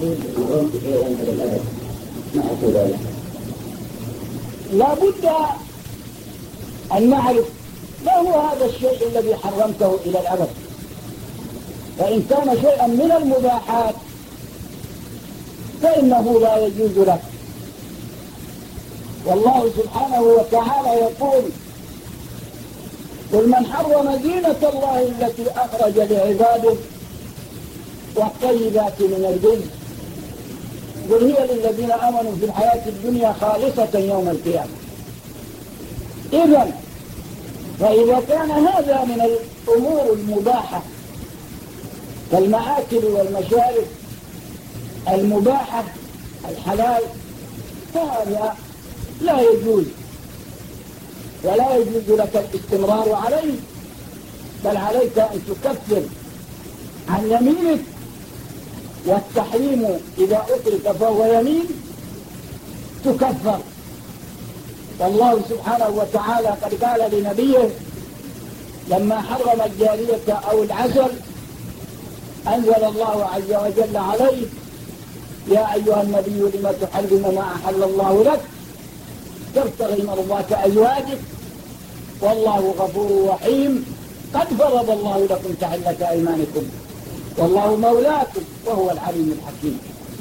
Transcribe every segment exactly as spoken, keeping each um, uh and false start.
التحليل يكون شيئا من الأدب ما أقول ذلك. لا بد أن نعرف ما هو هذا الشيء الذي حرمته إلى الأبد. فإن كان شيئا من المباحات فإنه لا يجوز لك. والله سبحانه وتعالى يقول: قل من حرم زينة الله التي أخرج لعباده والطيبات من الرزق قل هي للذين آمنوا في الحياة الدنيا خالصة يوم القيامة. إذن فإذا كان هذا من الأمور المباحة كالمآكل والمشارب المباحة الحلال فهذا لا يجوز، ولا يجوز لك الاستمرار عليه، بل عليك أن تكفر عن يمينك. والتحريم إذا أطلق فهو يمين تكفر. والله سبحانه وتعالى قد قال لنبيه لما حرم الجارية أو العسل أنزل الله عز وجل عليه: يا أيها النبي لم تحرم ما أحل الله لك تبتغي مرضات أزواجك والله غفور رحيم قد فرض الله لكم تحلة أيمانكم والله مولاكم وهو العليم الحكيم.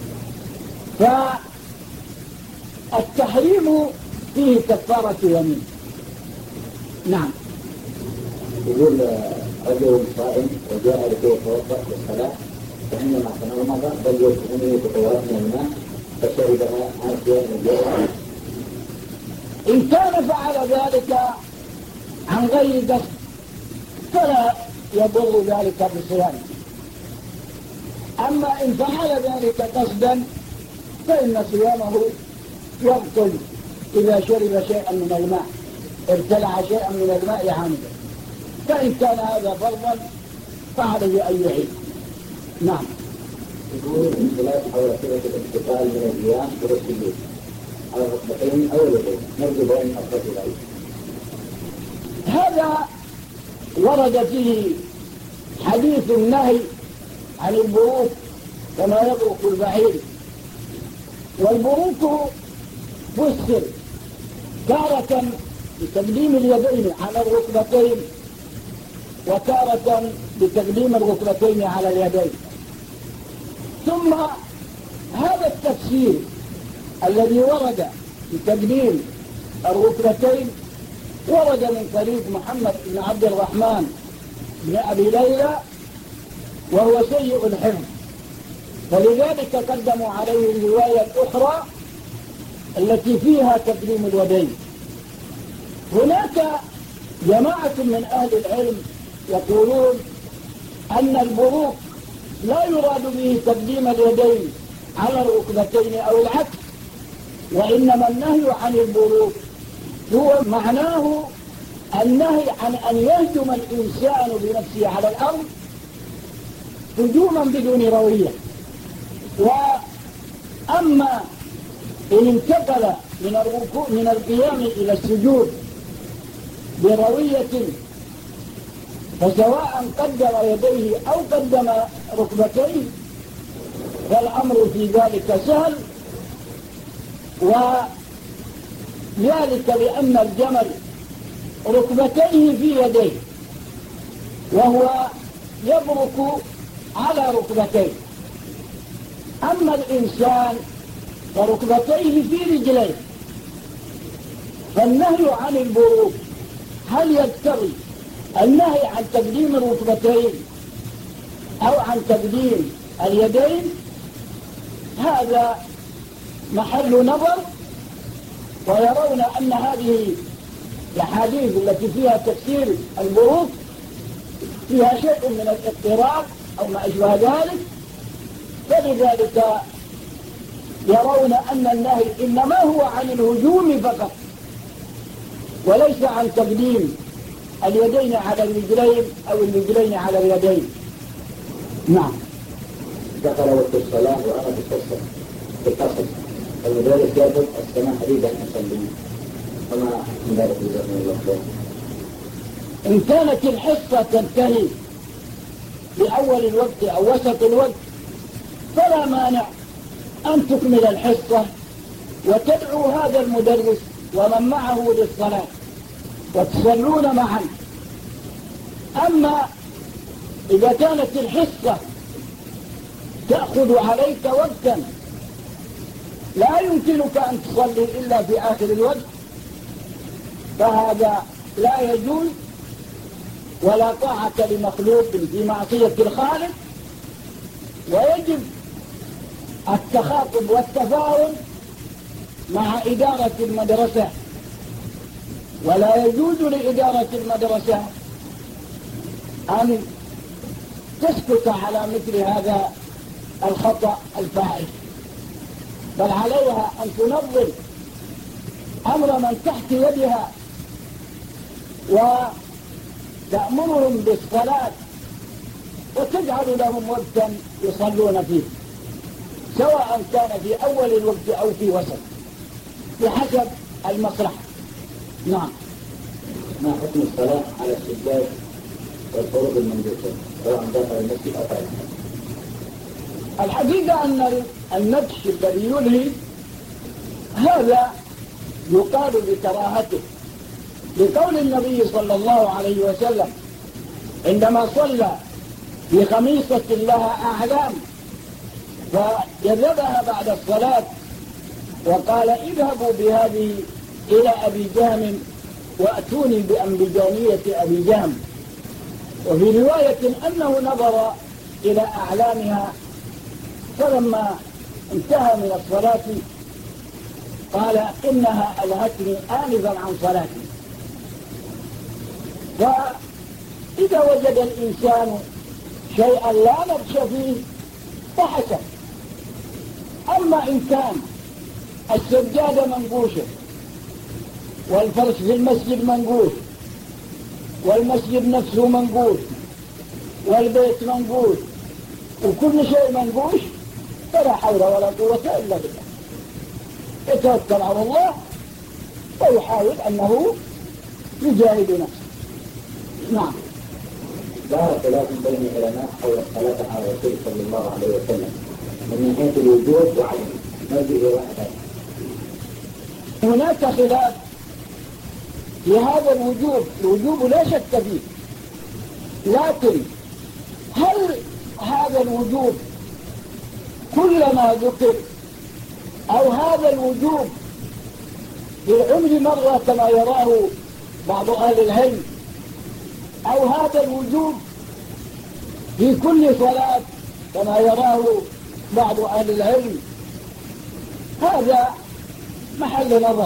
فالتحريم فيه كفارة يمين. نعم. يقول رجل صائم وجاء لكي يتوضأ للصلاة فعندما تنظم بل يكون بطورات من الماء فشربها عافية من الجوع. إن كان فعل ذلك عن غير قصد فلا يضر ذلك بصيامه. أما إن فعل ذلك قصدا فإن صيامه يبطل إذا شرب شيئا من الماء، ابتلع شيئا من الماء عامدا. فإن كان هذا فرضا فعليه أن يعيد. نعم. يقول الصلاة حول صفة الانتقال من القيام إلى السجود على الركبتين أو اليدين نرجو بين أفضل ذلك. هذا ورد فيه حديث النهي عن البروك كما يبرك البعير. والبروك فسر تارة بتقديم اليدين على الركبتين وتارة بتقديم الركبتين على اليدين. ثم هذا التفسير الذي ورد بتقديم الركبتين ورد من طريق محمد بن عبد الرحمن بن أبي ليلى وهو سيء الحفظ، فلذلك قدموا عليه الرواية الأخرى التي فيها تقديم اليدين. هناك جماعة من أهل العلم يقولون أن البروك لا يراد به تقديم اليدين على الركبتين أو العكس، وإنما النهي عن البروك هو معناه النهي عن أن يهجم الإنسان بنفسه على الأرض هجوما بدون روية. وأما إن انتقل من الركوع من القيام إلى السجود بروية فسواء قدم يديه أو قدم ركبتيه فالأمر في ذلك سهل، وذلك لأن الجمل ركبتيه في يديه وهو يبرك على ركبتيه، أما الإنسان فركبتيه في رجليه. فالنهي عن البروك هل يقتضي النهي عن تقديم الركبتين أو عن تقديم اليدين؟ هذا محل نظر، ويرون أن هذه الأحاديث التي فيها تفسير البروك فيها شيء من الاضطراب أو ما أشبه ذلك، فلذلك يرون أن النهي إنما هو عن الهجوم فقط وليس عن تقديم اليدين على الرجلين أو الرجلين على اليدين. نعم. دخل وقت الصلاة وأنا بتصل بتصل فلذلك يجب السماح لي بأن أصلي وما من ذلك بإذن الله خير. إن كانت الحصة تنتهي بأول الوقت أو وسط الوقت فلا مانع أن تكمل الحصة وتدعو هذا المدرس ومن معه للصلاة وتصلون معا. أما إذا كانت الحصة تأخذ عليك وقتا لا يمكنك أن تصلي إلا في آخر الوقت فهذا لا يجوز، ولا طاعة لمخلوق في معصية الخالق، ويجب التخاطب والتفاهم مع إدارة المدرسة، ولا يجوز لإدارة المدرسة أن تسكت على مثل هذا الخطأ الفاحش، بل عليها أن تنظم أمر من تحت يدها وتأمرهم بالصلاة وتجعل لهم وقتا يصلون فيه، سواء كان في أول الوقت أو في وسط بحسب المصلحة. نعم. ما حكم الصلاة على السجاد والفروض المندوبة سواء داخل المسجد أو خارجه؟ الحقيقة أن النبش الذي يلهي هذا يقال بكراهته، لقول النبي صلى الله عليه وسلم عندما صلى بخميصة لها أعلام فجذبها بعد الصلاة وقال اذهبوا بهذه إلى أبي جهم وأتوني بأنبجانية أبي جهم. وفي رواية أنه نظر إلى أعلامها فلما انتهى من الصلاة قال إنها ألهتني آنفا عن صلاتي. فإذا وجد الإنسان شيئا لا نبش فيه فحسن. أما إن كان السجادة منقوشة والفرش في المسجد منقوش والمسجد نفسه منقوش والبيت منقوش وكل شيء منقوش فلا حول ولا قوة إلا بالله، يتوكل على الله ويحاول أنه يجاهد نفسه. نعم. ظهر خلاف بين العلماء حول الصلاة على الرسول صلى الله عليه وسلم من ناحية الوجوب وعدمه، ما به واحد. هناك خلاف في هذا الوجوب، الوجوب لا شك فيه، لكن هل هذا الوجوب كلما ذكر أو هذا الوجوب في العمر مرة كما يراه بعض أهل العلم، أو هذا الوجوب في كل صلاة كما يراه بعض أهل العلم، هذا محل نظر.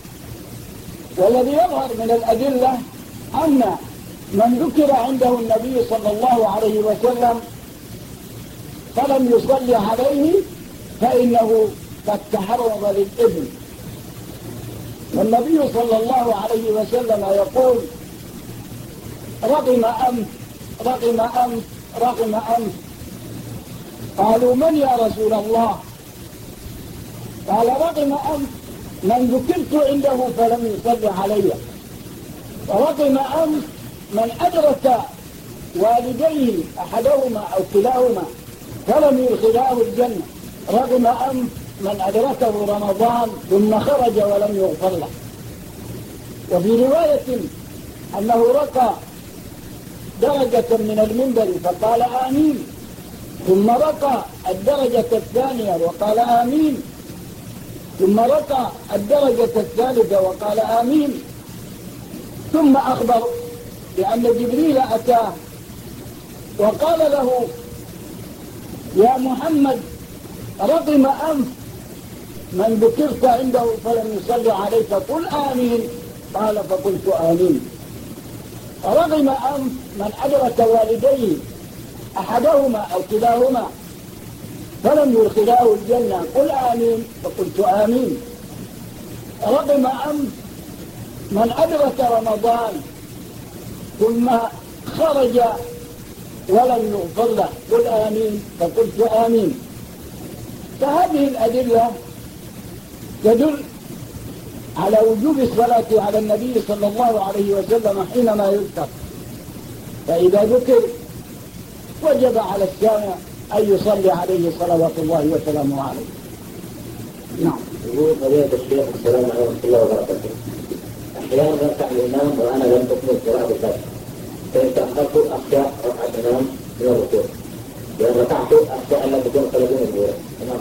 والذي يظهر من الأدلة أن من ذكر عنده النبي صلى الله عليه وسلم فلم يصلي عليه فإنه قد تحرض للإثم. والنبي صلى الله عليه وسلم يقول رغم أنف رغم أنف رغم أنف. قالوا من يا رسول الله؟ قال رغم أنف من ذكرت عنده فلم يصلي علي، ورغم أنف من أدرك والديه أحدهما أو كلاهما فلم يدخلاه الجنة، رغم أنف من أدركه رمضان ثم خرج ولم يغفر له. وفي رواية أنه رقى درجة من المنبر فقال آمين، ثم رقى الدرجة الثانية وقال آمين، ثم رقى الدرجة الثالثة وقال آمين، ثم أخبر بأن جبريل أتاه وقال له يا محمد رغم أنف من ذكرت عنده فلم يصلي عليك قل آمين، قال فقلت آمين. رغم أنف من أدرك والديه أحدهما أو كلاهما فلم يدخلاه الجنة قل آمين، فقلت آمين. رغم أنف من أدرك رمضان ثم خرج ولم يغفر له قل آمين، فقلت آمين. فهذه الأدلة تدل على وجوب الصلاة على النبي صلى الله عليه وسلم حينما يذكر، فإذا ذكر وجب على السامع أن يصلي عليه صلوات الله وسلامه عليه. نعم. يقول فضيلة الشيخ السلام عليكم ورحمة الله وبركاته. أحيانا يركع الإمام وأنا لم أكمل قراءة الفاتحة، فإن تأخرت أخشى رفع الإمام من الركوع، وإن ركعت أخشى أن لا تكون ثلاثين الأولى. تمام.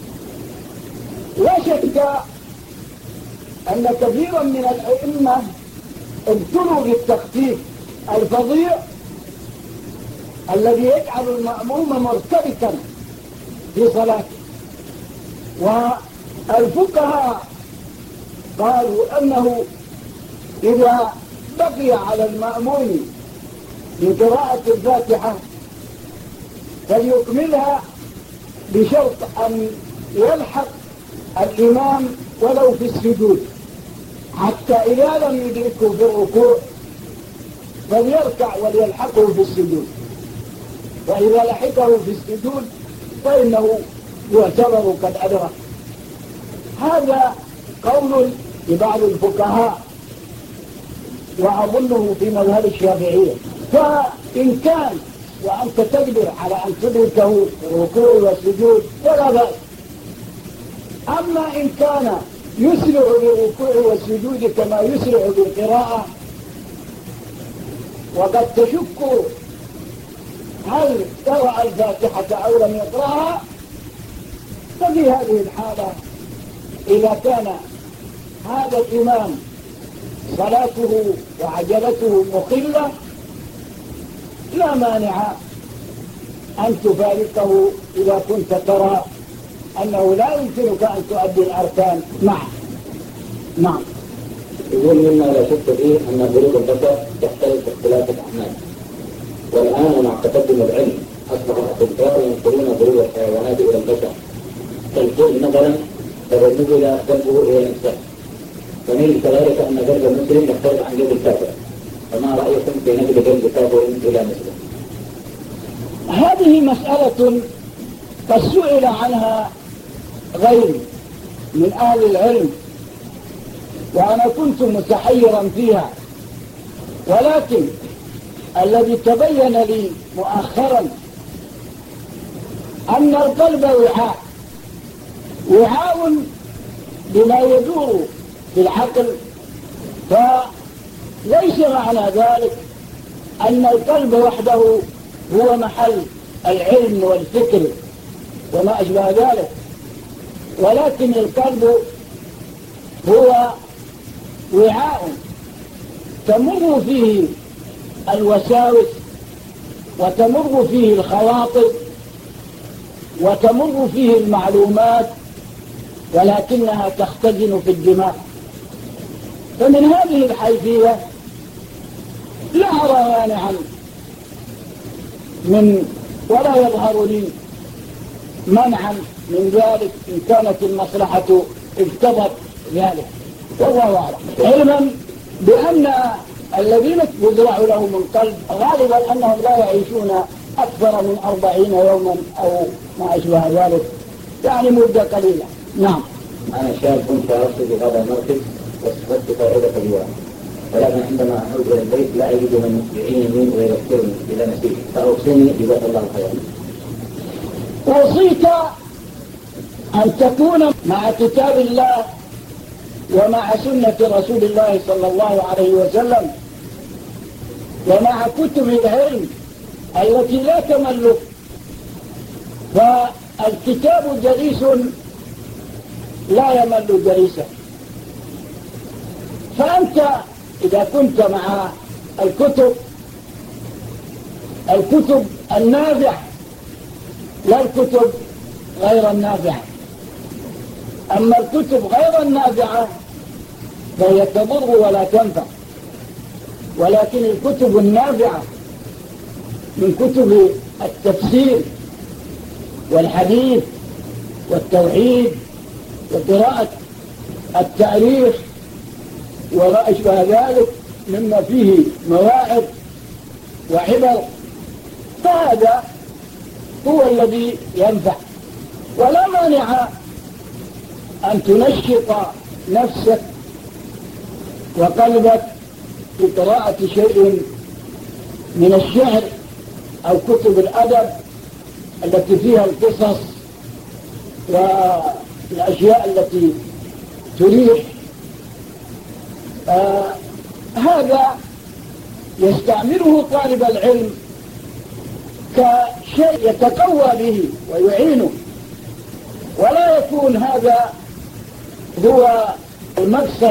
لا شك أن كثيرا من الأئمة ابتلوا بالتخفيف الفظيع الذي يجعل المأموم مرتبكا في صلاته، والفقهاء قالوا أنه إذا بقي على المأموم بقراءة الفاتحة فليكملها بشرط أن يلحق الإمام ولو في السجود، حتى إذا لم يدركه في الركوع فليركع وليلحقه في السجود، وإذا لحقه في السجود فإنه يعتبر قد أدرك. هذا قول لبعض الفقهاء وأظنه في مذهب الشافعية. فإن كان وأنت تقدر على أن تدركه في الركوع والسجود فلا بأس. أما إن كان يسرع بالركوع والسجود كما يسرع بالقراءة وقد تشك هل قرأ الفاتحة أو لم يقرأها، ففي هذه الحالة إذا كان هذا الإمام صلاته وعجلته مخلة لا مانع أن تفارقه إذا كنت ترى أنه لا يمكنك أن تؤدي الأركان معه. نعم. يقول مما لا شك فيه أن بلوغ البشر يختلف اختلاف الأعمال، والآن مع تقدم العلم أصبح الأطباء ينقلون بلوغ الحيوانات إلى البشر، كالكلب مثلا فإذا نزل قلبه إلى الإنسان، ونيل كذلك أن قلب المسلم يختلف عن قلب الكافر، فما رأيكم في نقل قلب الكافر إلى مسلم؟ هذه مسألة قد سئل عنها غير من أهل العلم وأنا كنت متحيرا فيها، ولكن الذي تبين لي مؤخرا أن القلب وعاء وعاء بما يدور في العقل، فليس معنى ذلك أن القلب وحده هو محل العلم والفكر وما أشبه ذلك، ولكن القلب هو وعاء تمر فيه الوساوس وتمر فيه الخواطر وتمر فيه المعلومات، ولكنها تختزن في الدماغ. فمن هذه الحيثية لا أرى مانعا من ولا يظهر لي منعا من ذلك إن كانت المصلحة اقتضت ذلك، والله أعلم. علما بأن الذين يزرع لهم القلب غالبا أنهم لا يعيشون أكثر من أربعين يوما أو ما أشبه ذلك، يعني مدة قليلة. نعم. أنا شاب كنت أرصد هذا المركز واستفدت فائدة كبيرة، ولكن عندما أعود إلى البيت لا أجد من يعينني ويذكرني إذا نسيت، فأوصيني جزاك الله خيرا. أوصيك أن تكون مع كتاب الله ومع سنة رسول الله صلى الله عليه وسلم ومع كتب العلم التي لا تمل، فالكتاب جليس لا يمل جليسا. فأنت إذا كنت مع الكتب الكتب النافعة لا الكتب غير النافعة، أما الكتب غير النافعة فهي تضر ولا تنفع، ولكن الكتب النافعة من كتب التفسير والحديث والتوحيد وقراءة التاريخ وما أشبه ذلك مما فيه مواعظ وعبر، فهذا هو الذي ينفع. ولا مانع أن تنشط نفسك وقلبك بقراءة شيء من الشعر أو كتب الأدب التي فيها القصص الأشياء التي تريح، آه هذا يستعمله طالب العلم كشيء يتقوى به ويعينه، ولا يكون هذا هو المقصد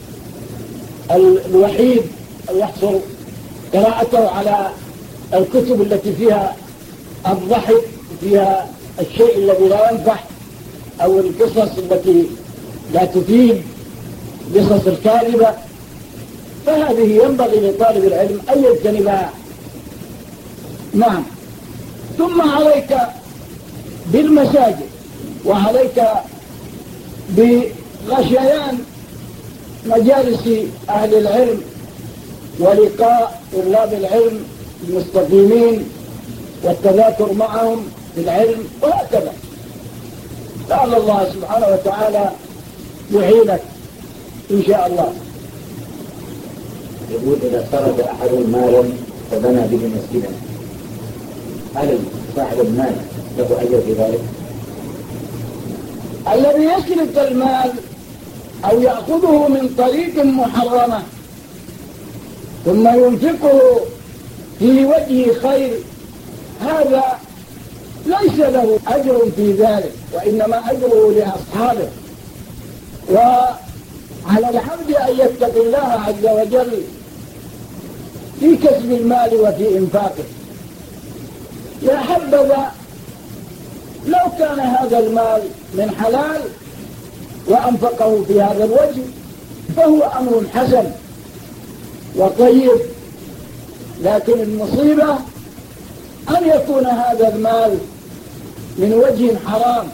الوحيد أن يحصل قراءته على الكتب التي فيها الضحك، فيها الشيء الذي لا ينفع، أو القصص التي لا تفيد، قصص الكاذبة، فهذه ينبغي لطالب العلم أن يجتنبها. نعم. ثم عليك بالمساجد، وعليك بغشيان مجالس أهل العلم ولقاء طلاب العلم المستقيمين والتذاكر معهم في العلم، وهكذا. لعل الله سبحانه وتعالى يعينك إن شاء الله. يقول إذا سرد أحد مالا فبنى به مسجدا، هل صاحب المال له أجر في ذلك؟ الذي يسرق المال أو يأخذه من طريق محرمة ثم ينفقه في وجه خير، هذا ليس له أجر في ذلك، وإنما أجره لأصحابه. وعلى العبد أن يتقي الله عز وجل في كسب المال وفي إنفاقه. يا حبذا لو كان هذا المال من حلال وأنفقه في هذا الوجه فهو أمر حسن وطيب، لكن المصيبة أن يكون هذا المال من وجه حرام،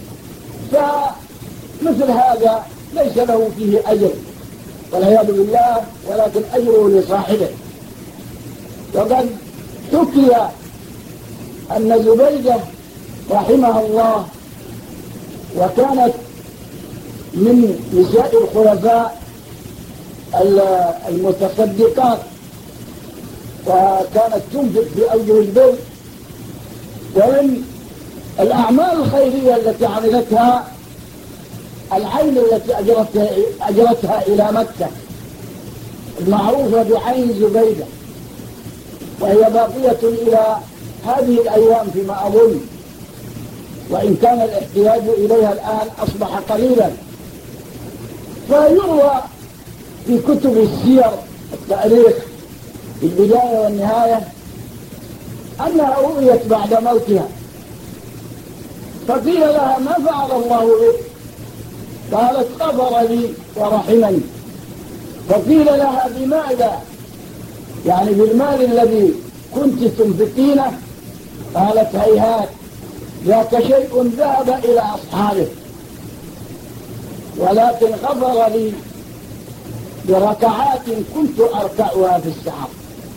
فمثل هذا ليس له فيه أجر والعياذ بالله، ولكن أجره لصاحبه. وقد حكي أن زبيدة رحمها الله، وكانت من نساء الخلفاء المتصدقات، وكانت تنفق في أوجه البر، ومن الأعمال الخيرية التي عملتها العين التي أجرتها, أجرتها إلى مكة المعروفة بعين زبيدة، وهي باقية إلى هذه الأيام فيما أظن، وإن كان الاحتياج إليها الآن أصبح قليلا. فيروى في كتب السير التاريخ في البداية والنهاية أنها رؤيت بعد موتها، فقيل لها ما فعل الله بك؟ قالت غفر لي ورحمني. فقيل لها بماذا؟ يعني بالمال الذي كنت تنفقينه؟ قالت هيهات، ذاك شيء ذهب إلى أصحابه، ولكن غفر لي بركعات كنت أركعها في السحر.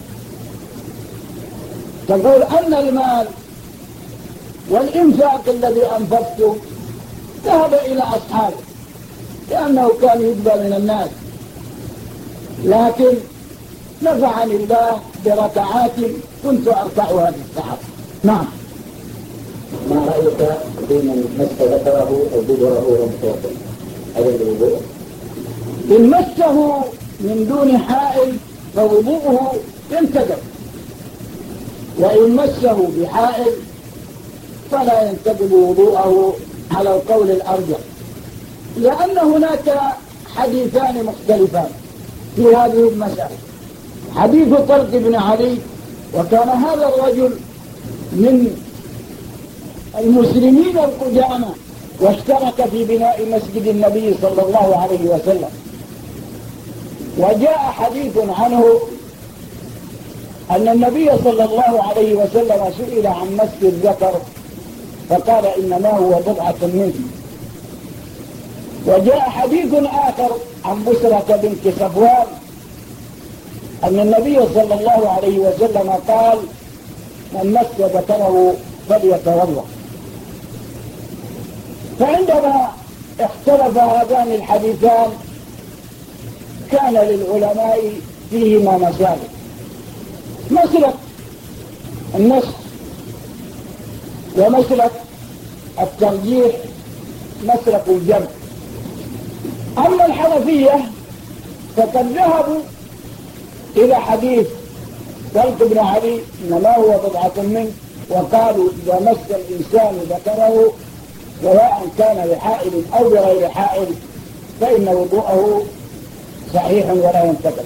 تقول أن المال والإنفاق الذي أنفقته ذهب إلى أصحابه لأنه كان يقبل من الناس، لكن نفعني الله بركعات كنت أركعها في السحر. نعم. ما رأيك بمن مس ذكره أو دبره وهو متوضئ؟ هذا الوضوء؟ إن مسه من دون حائل فوضوءه ينتقض، وإن مسه بحائل فلا ينتقض وضوءه على القول الأرجح، لأن هناك حديثان مختلفان في هذه المسألة. حديث طلق بن علي، وكان هذا الرجل من المسلمين القدامى، واشترك في بناء مسجد النبي صلى الله عليه وسلم. وجاء حديث عنه أن النبي صلى الله عليه وسلم سئل عن مس الذكر فقال إنما هو بضعة منه. وجاء حديث آخر عن بسرة بنت صفوان أن النبي صلى الله عليه وسلم قال من مس ذكره فليتوضأ. فعندما اختلف هذان الحديثان كان للعلماء فيهما مسالك. مسلك النص ومسلك الترجيح مسلك الجمع. أما الحنفية فقد ذهبوا إلى حديث طلق بن علي إنما هو بضعة منه، وقالوا إذا مس الإنسان ذكره سواء كان بحائل أو بغير حائل فإن وضوءه صحيح ولا ينتقل.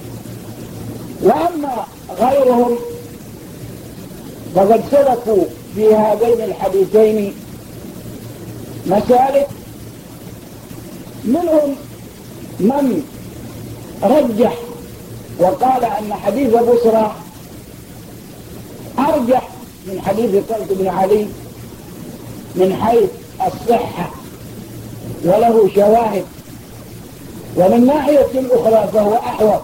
وأما غيرهم فقد سلكوا في هذين الحديثين مسالك، منهم من رجح وقال أن حديث بصرى أرجح من حديث طلق بن علي من حيث الصحة وله شواهد، ومن ناحية أخرى فهو أحوط.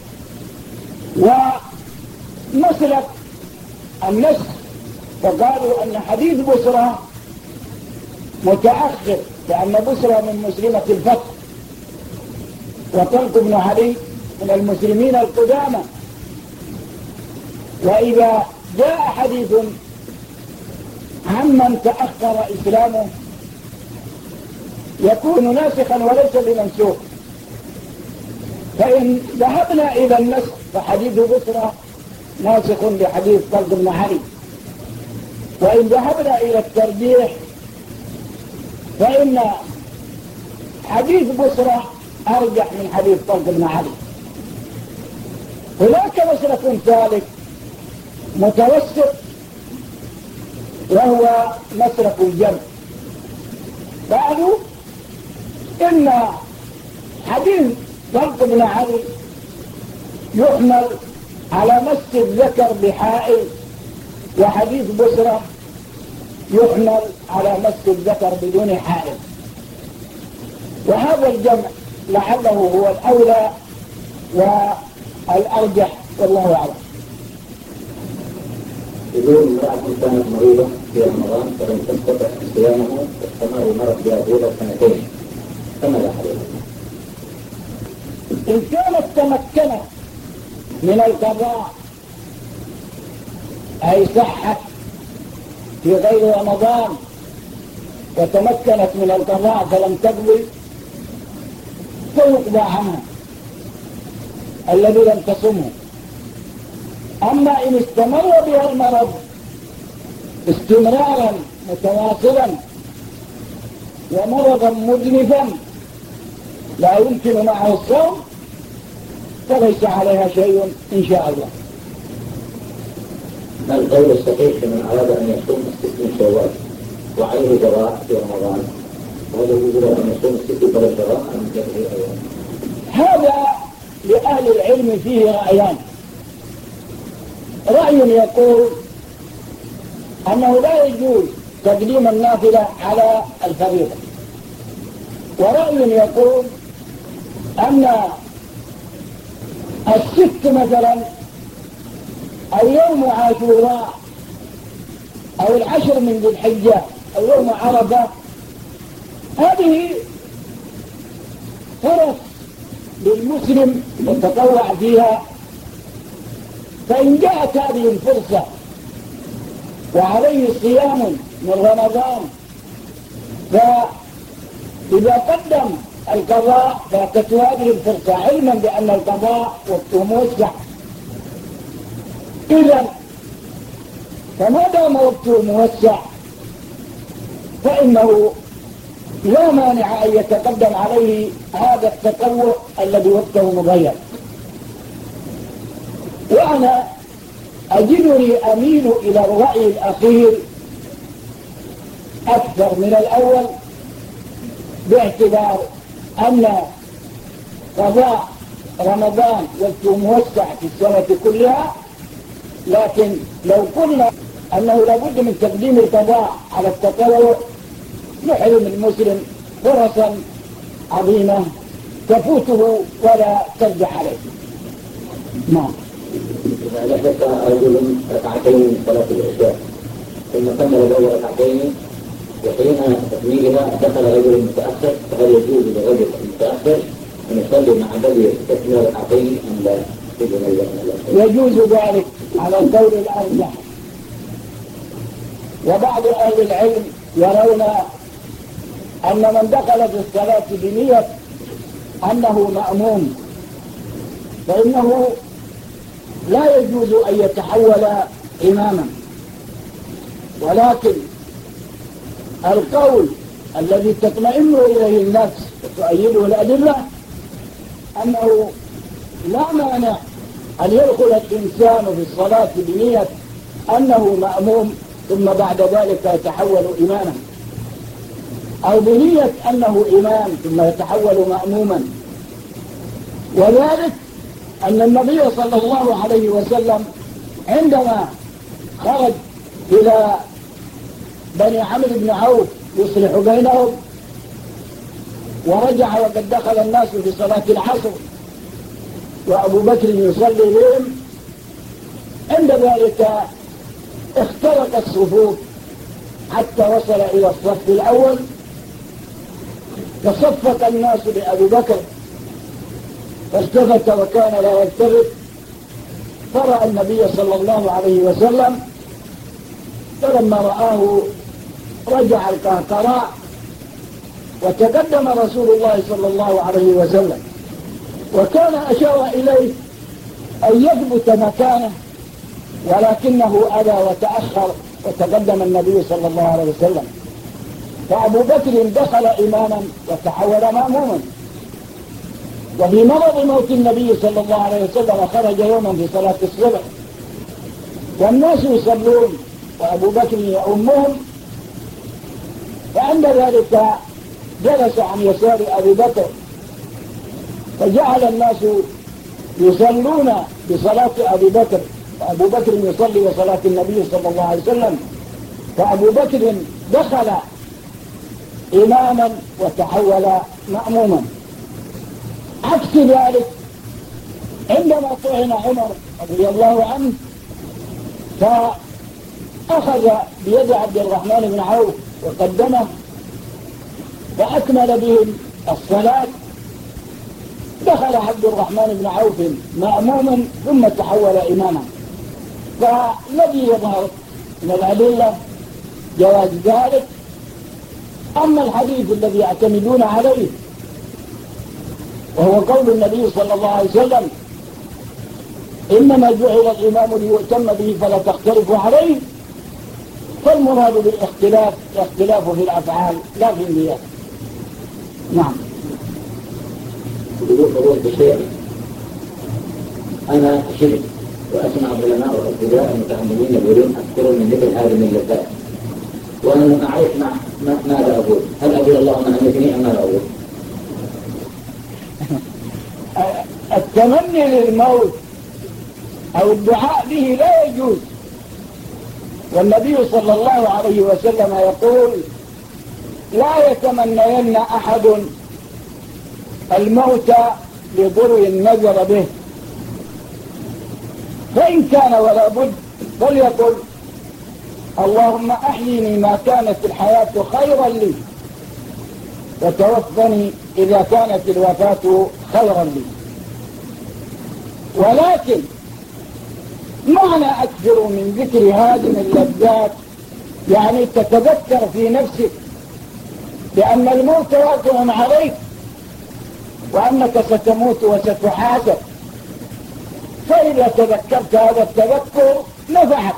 ومسلك النسخ فقالوا أن حديث بصرى متأخر لأن بصرى من مسلمة الفتح وطلق بن علي من المسلمين القدامى، وإذا جاء حديث عمن تأخر إسلامه يكون ناسخا وليس بمنسوخ. فإن ذهبنا إلى النسخ فحديث بصرى ناسخ لحديث طلق بن علي، وإن ذهبنا إلى الترجيح فإن حديث بصرى أرجح من حديث طلق بن علي. هناك مسلك ثالث متوسط وهو مسلك الجمع. قالوا إن حديث طلق بن علي يحمل على مس الذكر بحائل، وحديث بصرى يحمل على مس الذكر بدون حائل. وهذا الجمع لعله هو الأولى والأرجح والله أعلم. يقول امرأة كانت مريضة في رمضان فلم تستطع صيامه واستمر المرض بها طول سنتين فماذا عليها؟ إن كانت تمكنت من القضاء أي صحت في غير رمضان وتمكنت من القضاء فلم تقضي فيقضى عنها الذي لم تصمه. أما إن استمر بها المرض استمرارا متواصلا ومرضا مدنفا لا يمكن معه الصوم فليس عليها شيء إن شاء الله. ما القول الصحيح من أراد أن يصوم الست من شوال وعليه قضاء في رمضان؟ وهذا يجوز له أن يصوم الست بلا قضاء أم يقضي أيام؟ هذا لأهل العلم فيه رأيان. رأي يقول أنه لا يجوز تقديم النافلة على الفريضة، ورأي يقول أن الست مثلا أو يوم عاشوراء أو العشر من ذي الحجة أو يوم عرفة هذه فرص للمسلم يتطوع فيها، فإن جاءت هذه الفرصة وعليه صيام من رمضان فإذا قدم القضاء فاتت هذه الفرصة علما بأن القضاء وقته موسع. إذا فما دام وقته موسع فإنه لا مانع أن يتقدم عليه هذا التطوع الذي وقته مغير. وأنا أجدني أميل إلى الرأي الأخير أكثر من الأول، باعتبار أن قضاء رمضان وقته موسع في السنة كلها، لكن لو قلنا أنه لابد من تقديم القضاء على التطوع يحرم المسلم فرصا عظيمة تفوته ولا ترجع عليه. نعم. إذا لبث رجل ركعتين من صلاة العشاء ثم كمل الأول ركعتين وحين تكميلها دخل رجل متأخر، فهل يجوز للرجل المتأخر أن يصلي مع الذي يستكمل ركعتين أم لا؟ يجوز ذلك على القول الأرجح. وبعض أهل العلم يرون أن من دخل في الصلاة بنية أنه مأموم فإنه لا يجوز أن يتحول إماما، ولكن القول الذي تطمئن إليه النفس وتؤيده الأدلة أنه لا مانع أن يدخل الإنسان في الصلاة بنية أنه مأموم ثم بعد ذلك يتحول إماما، أو بنية أنه إمام ثم يتحول مأموما. وذلك أن النبي صلى الله عليه وسلم عندما خرج إلى بني عمرو بن عوف يصلح بينهم ورجع وقد دخل الناس في صلاة العصر وأبو بكر يصلي بهم، عند ذلك اخترق الصفوف حتى وصل إلى الصف الأول فصفق الناس بأبي بكر فالتفت وكان لا يلتفت، فرأى النبي صلى الله عليه وسلم فلما رآه رجع القهقراء وتقدم رسول الله صلى الله عليه وسلم وكان أشار إليه أن يثبت مكانه، ولكنه أبى وتأخر وتقدم النبي صلى الله عليه وسلم، فأبو بكر دخل إماما وتحول مأموما. وفي مرض موت النبي صلى الله عليه وسلم خرج يوما في صلاة الصبح والناس يصلون وأبو بكر يؤمهم، فعند ذلك جلس عن يسار أبي بكر فجعل الناس يصلون بصلاة أبي بكر وأبو بكر يصلي بصلاة النبي صلى الله عليه وسلم، فأبو بكر دخل إماما وتحول مأموما. عكس ذلك عندما طعن عمر رضي الله عنه فأخذ بيد عبد الرحمن بن عوف وقدمه فأكمل بهم الصلاة، دخل عبد الرحمن بن عوف مأموما ثم تحول إماما. فالذي يظهر من الأدلة جواز ذلك. أما الحديث الذي يعتمدون عليه وهو قول النبي صلى الله عليه وسلم إنما جعل الإمام ليؤتم به فلا تختلفوا عليه، فالمراد بالاختلاف الاختلاف في الأفعال لا في النيات. نعم. بدون قبول بشيء أنا شرك وأسمع العلماء والأطباء المتعلمين يقولون أكثر من مثل هذه اللذات، وأنا أعرف ماذا أقول، هل أقول اللهم أمتني أم ماذا أقول؟ التمني للموت أو الدعاء به لا يجوز، والنبي صلى الله عليه وسلم يقول لا يتمنين أحد الموت لضر نزل به، فإن كان ولا بد فليقل اللهم أحيني ما كانت الحياة خيرا لي وتوفني إذا كانت الوفاة خيرا لي. ولكن معنى أكثر من ذكر هذه اللذات يعني تتذكر في نفسك بأن الموت واقع عليك وأنك ستموت وستحاسب، فإذا تذكرت هذا التذكر نفعك،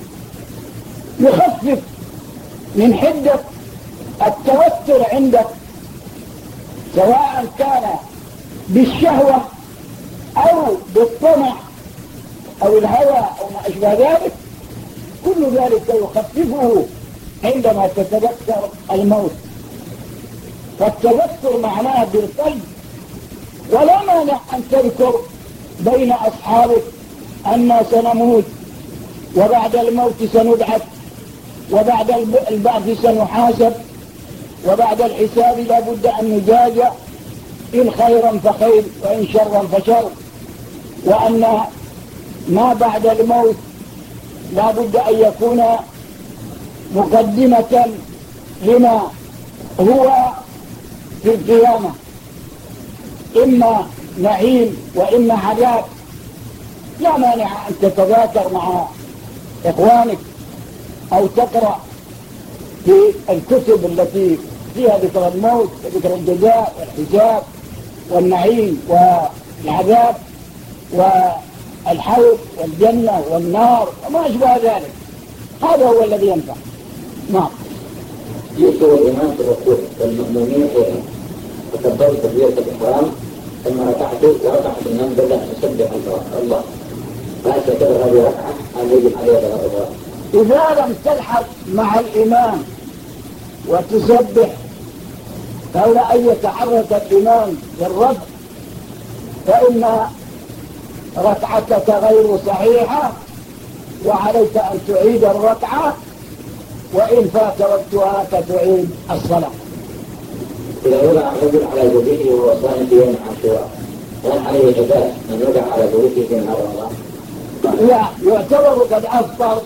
يخفف من حدة التوتر عندك سواء كان بالشهوة أو بالطمع أو الهوى أو ما أشبه ذلك، كل ذلك يخففه عندما تتذكر الموت. فالتذكر معناه بالقلب، ولا مانع أن تذكر بين أصحابك أننا سنموت وبعد الموت سنبعث وبعد البعث سنحاسب وبعد الحساب لا بد أن نجازى، إن خيرا فخير وإن شرا فشر، وأن ما بعد الموت لا بد أن يكون مقدمة لما هو في القيامة، إما نعيم وإما عذاب. لا مانع أن تتذاكر مع إخوانك أو تقرأ في الكتب التي فيها ذكر الموت وذكر الجزاء والحساب والنعيم والعذاب والحوض والجنة والنار وما أشبه ذلك. هذا هو الذي ينفع. نعم. يسوى الإمام في الركوع والمأمومين فيها تكبروا تكبيرة الإحرام ثم ركعت وركعت الإمام بدأ يسبح الله فهل تعتبر هذه ركعة أم يجب عليها ثلاث ركعات؟ إذا لم تلحق مع الإمام وتسبح فأولى أن يتحرك الإمام بالرد فإن ركعتك غير صحيحة وعليك أن تعيد الركعة وإن فات وقتها فتعيد الصلاة. إذا وضع الرجل على زوجته وهو صائم في يوم عاشوراء وهل عليه جزاء من وضع على زوجته في نهار رمضان؟ لا، يعتبر قد أفطر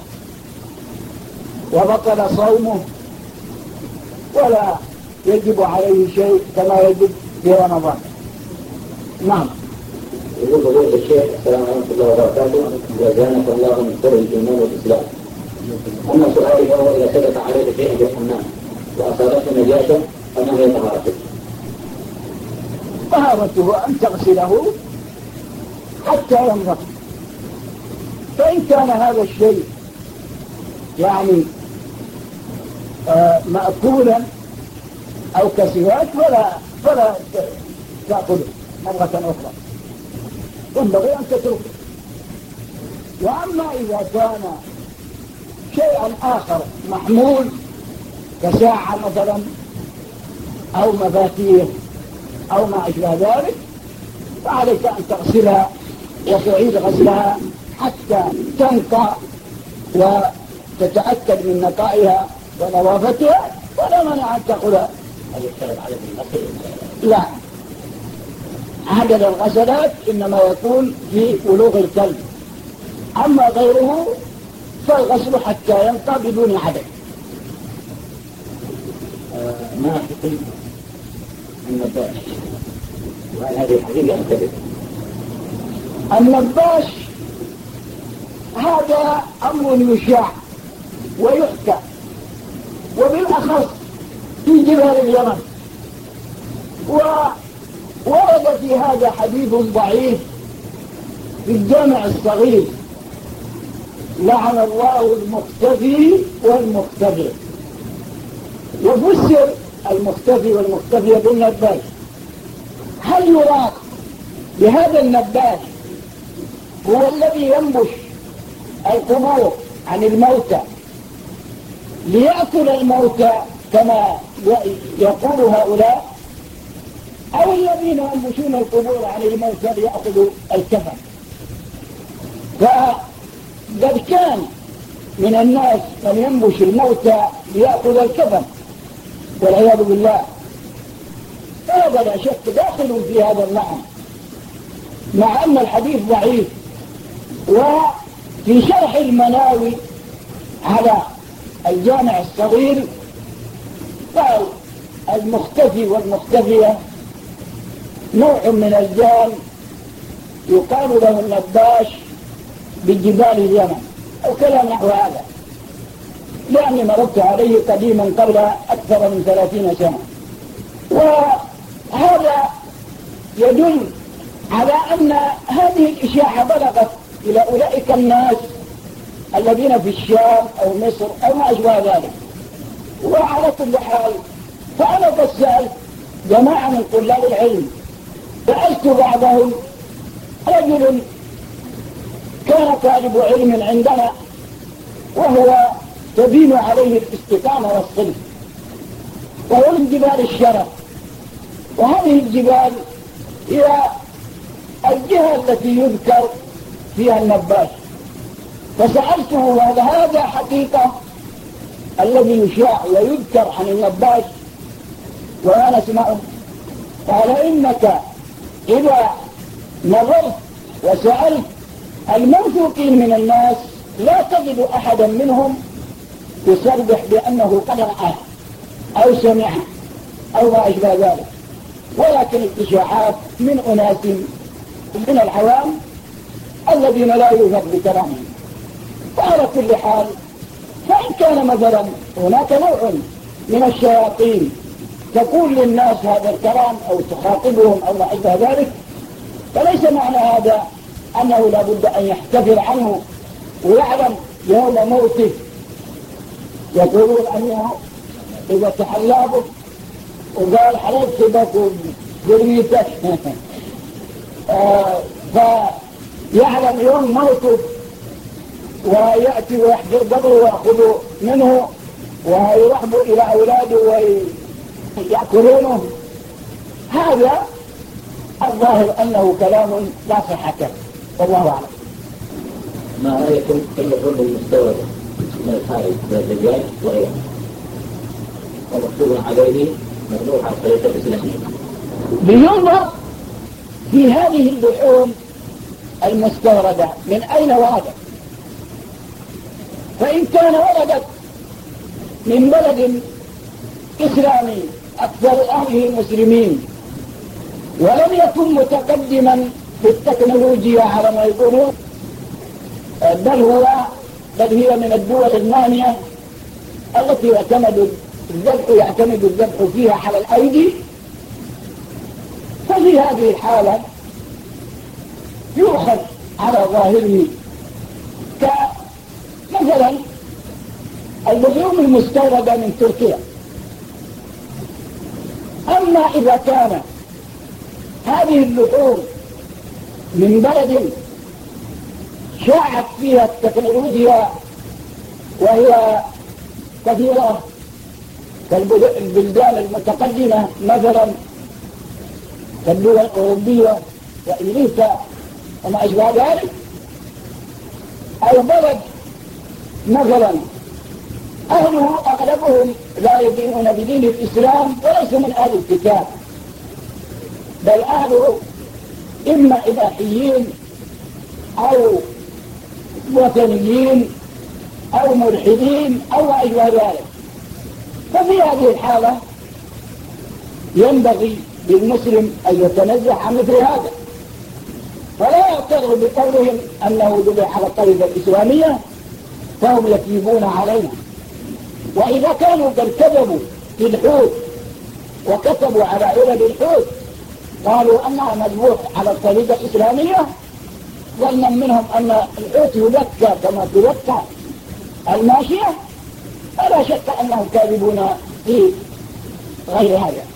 وبطل صومه ولا يجب عليه شيء كما يجب في رمضان. نعم. يقول فضيلة الشيخ السلام عليكم ورحمة الله وبركاته وجزاك الله من خير الإيمان والإسلام. أما سؤالي هو إذا ثبت عليك شيء في الحمام وأصابته نجاسة فما هي طهارته؟ طهارته أن تغسله حتى ينظف. فإن كان هذا الشيء يعني آه مأكولا أو كسوات فلا فلا تأكله مرة أخرى، ينبغي أن تتركه. وأما إذا كان شيئا آخر محمول كساعة مثلا أو مفاتيح أو ما أشبه ذلك فعليك أن تغسلها وتعيد غسلها حتى تنقى وتتأكد من نقائها ونظافتها ولا مانع أن تأكلها. لا، عدد الغسلات إنما يكون في بلوغ الكلب، أما غيره فالغسل حتى ينقى بدون عدد. آه ما حكم النباش وهل هذه الحقيقة أكتبت؟ النباش هذا أمر يشاع ويحكى وبالأخص في جبال اليمن، وورد في هذا حديث ضعيف في الجامع الصغير: لعن الله المختفي والمختفي. وفسر المختفي والمختفي بالنباش. هل يراد بهذا النباش هو الذي ينبش القبور عن الموتى ليأكل الموتى كما يقول هؤلاء، أو الذين ينبشون القبور عن الموتى ليأخذوا الكفن؟ فقد كان من الناس من ينبش الموتى ليأخذ الكفن والعياذ بالله، هذا لا شك داخل في هذا اللعن، مع أن الحديث ضعيف. وفي شرح المناوي على الجامع الصغير قال: المختفي والمختفية نوع من الجان يقال له النباش بجبال اليمن أو كلام نحو هذا، لأني مررت عليه قديما قبل أكثر من ثلاثين سنة. وهذا يدل على أن هذه الإشاعة بلغت إلى أولئك الناس الذين في الشام أو مصر أو ما أشبه ذلك. وعلى كل حال فأنا قد سألت جماعة من طلاب العلم، سألت بعضهم: رجل كان طالب علم عندنا وهو تبين عليه الاستقامة والصدق وهو من جبال الشرف، وهذه الجبال هي الجهة التي يذكر فيها النباش. فسألته: هل هذا حقيقة الذي يشاع ويذكر عن النباش وأنا أسمعه؟ قال: إنك إذا نظرت وسألت الموثوقين من الناس لا تجد أحدا منهم يصرح بأنه قد رآه أو سمع أو ما أشبه ذلك، ولكن الإشاعات من أناس من العوام الذين لا يوجد بكلامهم. وعلى كل حال فإن كان مثلا هناك نوع من الشياطين تقول للناس هذا الكلام أو تخاطبهم أو ما أشبه ذلك، فليس معنى هذا أنه لا بد أن يحتفل عنه ويعلم يوم موته. يقولون أنه إذا تحلى بك وقال حليب سبك وذريتك آه فيعلم يوم موته ويأتي ويحضر قبره ويأخذ منه ويرحب إلى أولاده ويأكلونه. هذا الظاهر أنه كلام لا صحة له، والله أعلم. ما رأيكم في اللحوم المستوردة من الخارج والدجاج وغيره ومكتوب عليه ممنوع على الطريقة الإسلامية؟ لينظر في هذه اللحوم المستوردة من أين وردت. فإن كان وردت من بلد إسلامي أكثر أهله مسلمين ولم يكن متقدما في التكنولوجيا على ما يقولون، بل هو بل هي من الدول النامية التي يعتمد الذبح يعتمد الذبح فيها على الأيدي، ففي هذه الحالة يؤخذ على ظاهره. كمثلا اللحوم المستوردة من تركيا. أما إذا كان هذه اللحوم من بلد شاعت فيها التكنولوجيا وهي كثيرة كالبلدان المتقدمة مثلا كالدول الأوروبية وأمريكا وما أشبه ذلك، أو بلد مثلا أهله أغلبهم لا يدينون بدين الإسلام وليسوا من أهل الكتاب، بل أهله إما إباحيين أو وثنيين أو ملحدين أو ما أشبه ذلك. ففي هذه الحالة ينبغي للمسلم أن يتنزه عن مثل هذا، فلا يعتذر بقولهم أنه ذبح على الطريقة الإسلامية فهم يكذبون علينا. وإذا كانوا قد كذبوا في الحوت وكتبوا على علب الحوت قالوا أنها مذبوح على الطريقة الإسلامية ظنا منهم أن الحوت يبكى كما تبكى الماشية، فلا شك أنهم كاذبون في غير هذا.